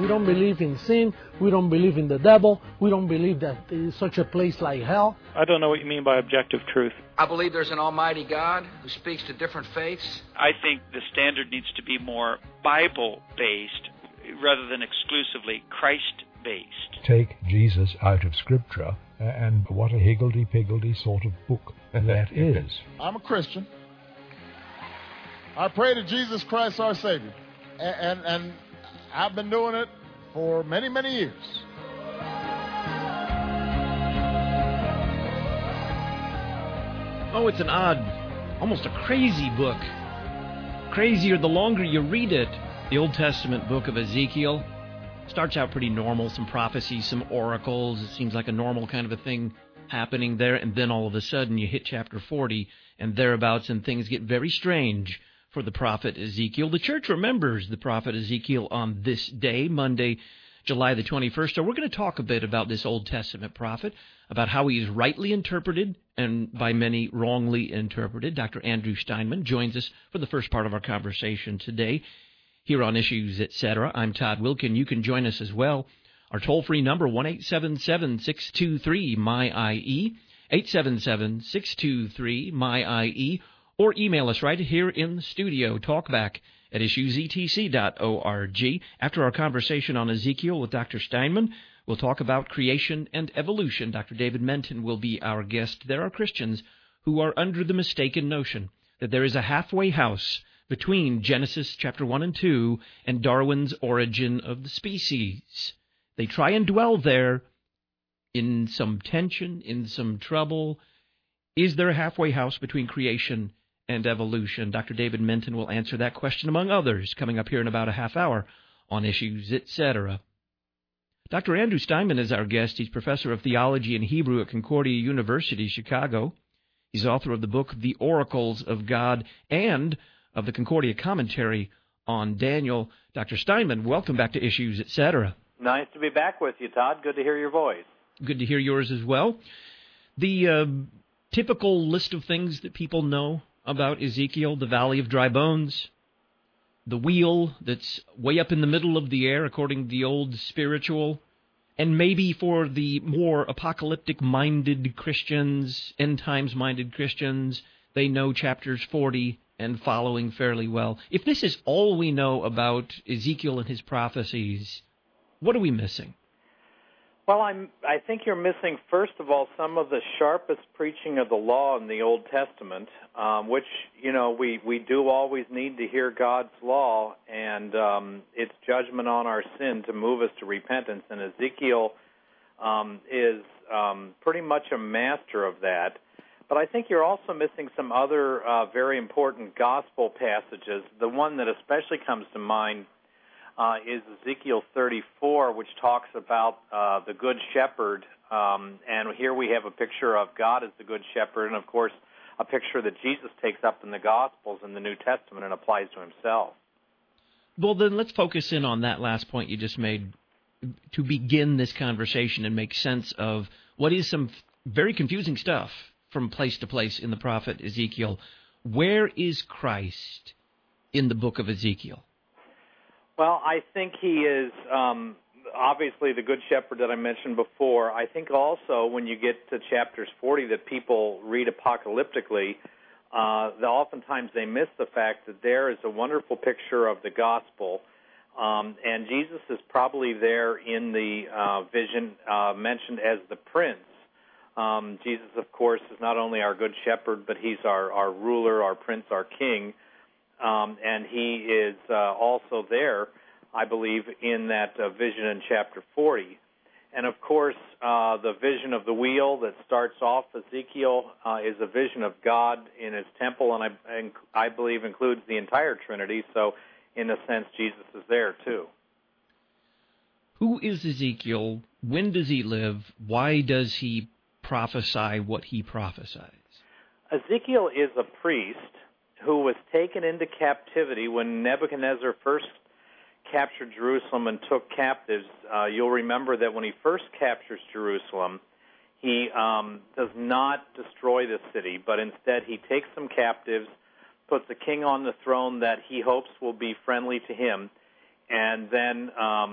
don't believe in sin. We don't believe in the devil. We don't believe that there is such a place like hell. I don't know what you mean by objective truth. I believe there's an almighty God who speaks to different faiths. I think the standard needs to be more Bible-based rather than exclusively Christ-based. Take Jesus out of Scripture, and what a higgledy-piggledy sort of book that is. I'm a Christian. I pray to Jesus Christ our Savior. And I've been doing it for many, many years. Oh, it's an odd, almost a crazy book. Crazier the longer you read it. The Old Testament book of Ezekiel starts out pretty normal, some prophecies, some oracles. It seems like a normal kind of a thing happening there, and then all of a sudden you hit chapter 40 and thereabouts, and things get very strange for the prophet Ezekiel. The church remembers the prophet Ezekiel on this day, Monday, July the 21st. So we're going to talk a bit about this Old Testament prophet, about how he is rightly interpreted and by many wrongly interpreted. Dr. Andrew Steinman joins us for the first part of our conversation today here on Issues, Etc. I'm Todd Wilkin. You can join us as well. Our toll-free number, 1-877-623-MY-IE, 877-623-MY-IE, or email us right here in the studio, talkback@issuesetc.org. After our conversation on Ezekiel with Dr. Steinman, we'll talk about creation and evolution. Dr. David Menton will be our guest. There are Christians who are under the mistaken notion that there is a halfway house between Genesis chapter 1 and 2 and Darwin's Origin of the Species. They try and dwell there in some tension, in some trouble. Is there a halfway house between creation and evolution? Dr. David Menton will answer that question, among others, coming up here in about a half hour on Issues, Etc. Dr. Andrew Steinman is our guest. He's professor of theology and Hebrew at Concordia University, Chicago. He's author of the book The Oracles of God and of the Concordia commentary on Daniel. Dr. Steinman, welcome back to Issues, Etc. Nice to be back with you, Todd. Good to hear your voice. Good to hear yours as well. The typical list of things that people know about Ezekiel: the Valley of Dry Bones, the wheel that's way up in the middle of the air, according to the old spiritual, and maybe for the more apocalyptic-minded Christians, end-times-minded Christians, they know chapters 40 and following fairly well. If this is all we know about Ezekiel and his prophecies, what are we missing? Well, I think you're missing, first of all, some of the sharpest preaching of the law in the Old Testament, which, you know, we do always need to hear God's law and its judgment on our sin to move us to repentance. And Ezekiel is pretty much a master of that. But I think you're also missing some other very important gospel passages. The one that especially comes to mind is Ezekiel 34, which talks about the Good Shepherd. And here we have a picture of God as the Good Shepherd, and, of course, a picture that Jesus takes up in the Gospels in the New Testament and applies to himself. Well, then let's focus in on that last point you just made to begin this conversation and make sense of what is some very confusing stuff from place to place in the prophet Ezekiel. Where is Christ in the book of Ezekiel? Well, I think he is obviously the Good Shepherd that I mentioned before. I think also when you get to chapters 40 that people read apocalyptically, oftentimes they miss the fact that there is a wonderful picture of the gospel, and Jesus is probably there in the vision mentioned as the Prince. Jesus, of course, is not only our Good Shepherd, but he's our ruler, our Prince, our King. And he is also there, I believe, in that vision in chapter 40. And, of course, the vision of the wheel that starts off Ezekiel is a vision of God in his temple, and I believe includes the entire Trinity. So, in a sense, Jesus is there, too. Who is Ezekiel? When does he live? Why does he prophesy what he prophesies? Ezekiel is a priest who was taken into captivity when Nebuchadnezzar first captured Jerusalem and took captives. You'll remember that when he first captures Jerusalem, he does not destroy the city, but instead he takes some captives, puts a king on the throne that he hopes will be friendly to him, and then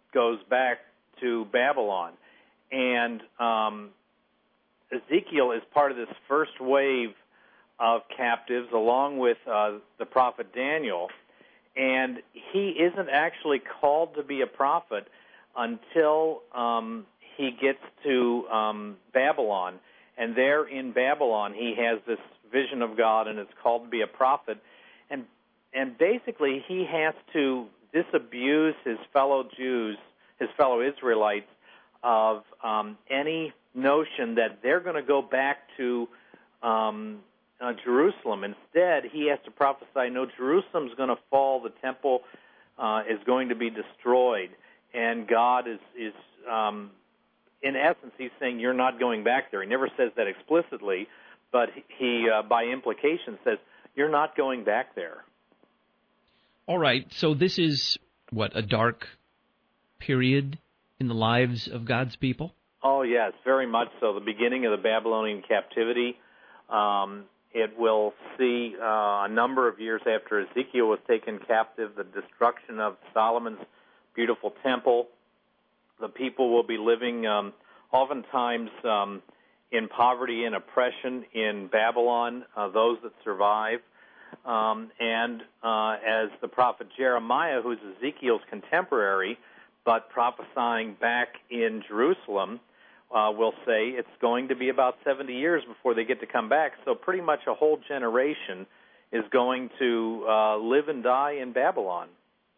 goes back to Babylon. And Ezekiel is part of this first wave of captives along with the prophet Daniel. And he isn't actually called to be a prophet until he gets to Babylon. And there in Babylon, he has this vision of God, and it's called to be a prophet. And basically, he has to disabuse his fellow Jews, his fellow Israelites, of any notion that they're going to go back to Jerusalem. Instead, he has to prophesy, no, Jerusalem's going to fall, the temple is going to be destroyed, and God is in essence, he's saying you're not going back there. He never says that explicitly, but he, by implication, says you're not going back there. All right, so this is, a dark period in the lives of God's people? Oh, yes, very much so. The beginning of the Babylonian captivity. It will see a number of years after Ezekiel was taken captive, the destruction of Solomon's beautiful temple. The people will be living oftentimes in poverty and oppression in Babylon, those that survive. And as the prophet Jeremiah, who's Ezekiel's contemporary, but prophesying back in Jerusalem, will say it's going to be about 70 years before they get to come back. So pretty much a whole generation is going to live and die in Babylon.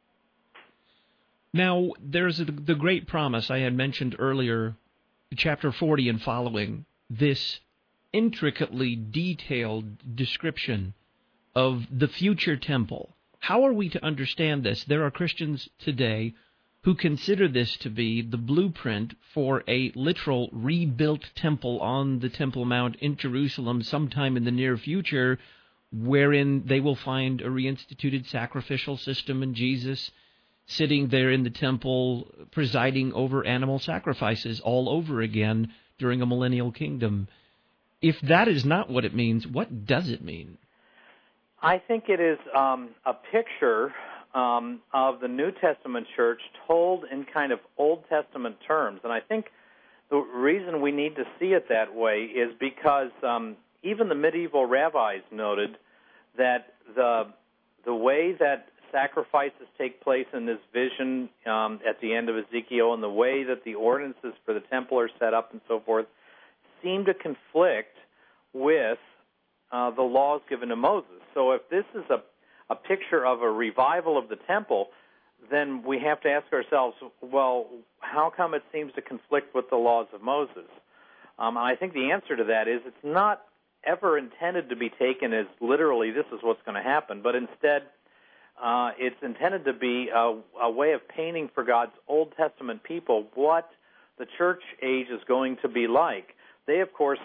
Now, there's the great promise I had mentioned earlier, chapter 40 and following, this intricately detailed description of the future temple. How are we to understand this? There are Christians today who consider this to be the blueprint for a literal rebuilt temple on the Temple Mount in Jerusalem sometime in the near future, wherein they will find a reinstituted sacrificial system and Jesus sitting there in the temple presiding over animal sacrifices all over again during a millennial kingdom. If that is not what it means, what does it mean? I think it is a picture of the New Testament church told in kind of Old Testament terms. And I think the reason we need to see it that way is because even the medieval rabbis noted that the way that sacrifices take place in this vision at the end of Ezekiel and the way that the ordinances for the temple are set up and so forth seem to conflict with the laws given to Moses. So if this is a picture of a revival of the temple, then we have to ask ourselves, well, how come it seems to conflict with the laws of Moses? I think the answer to that is it's not ever intended to be taken as literally this is what's going to happen, but instead it's intended to be a way of painting for God's Old Testament people what the church age is going to be like. They, of course,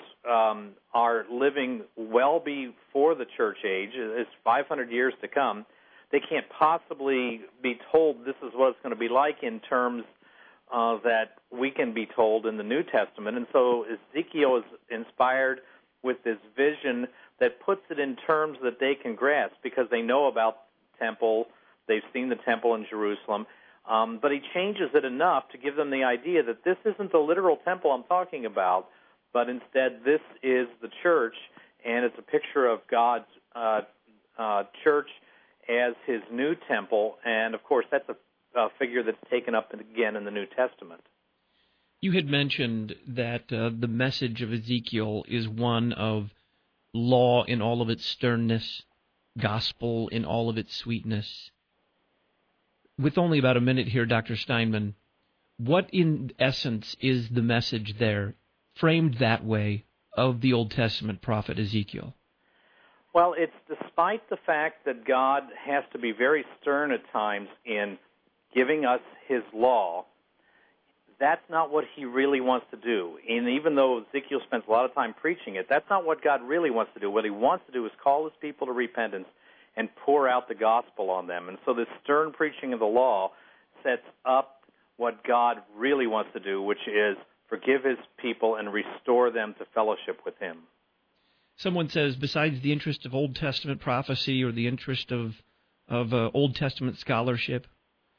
are living well before the church age. It's 500 years to come. They can't possibly be told this is what it's going to be like in terms that we can be told in the New Testament. And so Ezekiel is inspired with this vision that puts it in terms that they can grasp because they know about the temple. They've seen the temple in Jerusalem. But he changes it enough to give them the idea that this isn't the literal temple I'm talking about, but instead this is the church, and it's a picture of God's church as his new temple. And, of course, that's a figure that's taken up again in the New Testament. You had mentioned that the message of Ezekiel is one of law in all of its sternness, gospel in all of its sweetness. With only about a minute here, Dr. Steinman, what in essence is the message there, framed that way, of the Old Testament prophet Ezekiel? Well, it's despite the fact that God has to be very stern at times in giving us his law, that's not what he really wants to do. And even though Ezekiel spends a lot of time preaching it, that's not what God really wants to do. What he wants to do is call his people to repentance and pour out the gospel on them. And so this stern preaching of the law sets up what God really wants to do, which is forgive his people and restore them to fellowship with him. Someone says, besides the interest of Old Testament prophecy or the interest of Old Testament scholarship,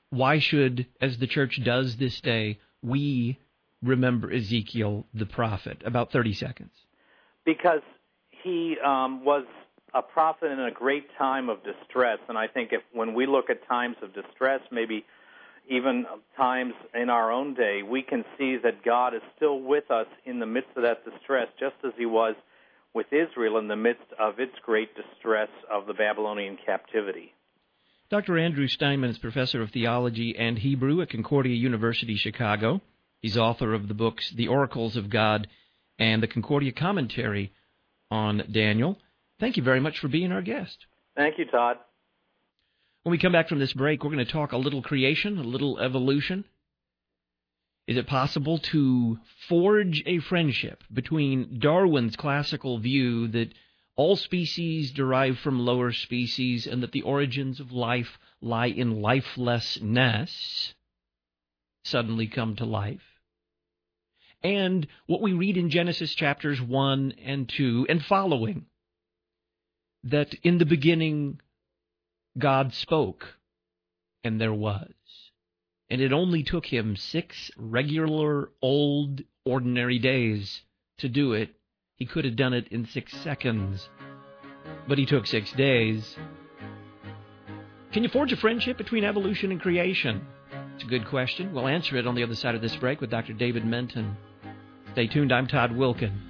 why should, as the church does this day, we remember Ezekiel the prophet? About 30 seconds. Because he was a prophet in a great time of distress, and I think when we look at times of distress, maybe even times in our own day, we can see that God is still with us in the midst of that distress, just as he was with Israel in the midst of its great distress of the Babylonian captivity. Dr. Andrew Steinman is professor of theology and Hebrew at Concordia University, Chicago. He's author of the books The Oracles of God and the Concordia Commentary on Daniel. Thank you very much for being our guest. Thank you, Todd. When we come back from this break, we're going to talk a little creation, a little evolution. Is it possible to forge a friendship between Darwin's classical view that all species derive from lower species and that the origins of life lie in lifelessness, suddenly come to life, and what we read in Genesis chapters 1 and 2 and following, that in the beginning God spoke, and there was. And it only took him 6 regular, old, ordinary days to do it. He could have done it in 6 seconds, but he took 6 days. Can you forge a friendship between evolution and creation? It's a good question. We'll answer it on the other side of this break with Dr. David Menton. Stay tuned. I'm Todd Wilken.